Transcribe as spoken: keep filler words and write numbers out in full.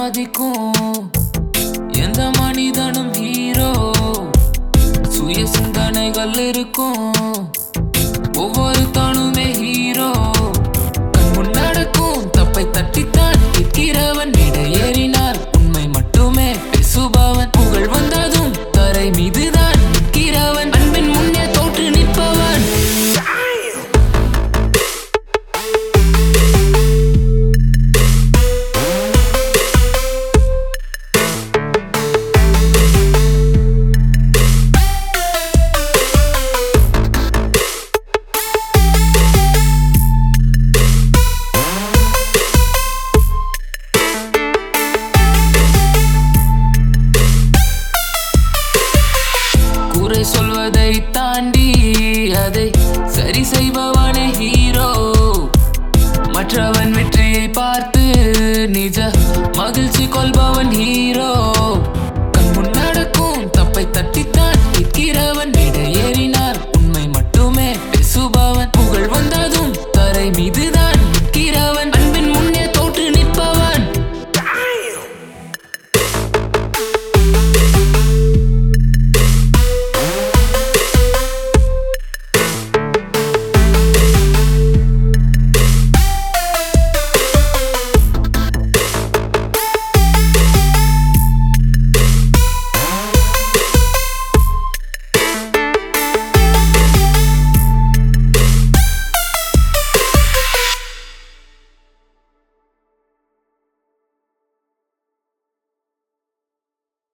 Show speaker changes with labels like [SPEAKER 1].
[SPEAKER 1] மதிக்கும் எந்த மனிதனும் ஹீரோ. சுய சிந்தனைகள் இருக்கும் ஒவ்வொரு தானுமே ஹீரோ. கண் முன் நடக்கும் தப்பை தட்டித்தான் கேட்கிறவன். இடையேறினால் உண்மை மட்டுமே பேசுபவன். புகழ் வந்ததும் தரை மீதுதான் நிற்கிறவன். அன்பின் முன்னே தோற்று நிற்பவன். குறை சொல்வதை தாண்டி அதை சரி செய்பவனே ஹீரோ. மற்றவன் வெற்றியை பார்த்து நிஜ மகிழ்ச்சி கொள்பவன் ஹீரோ. கண் முன் நடக்கும் தப்பை தட்டி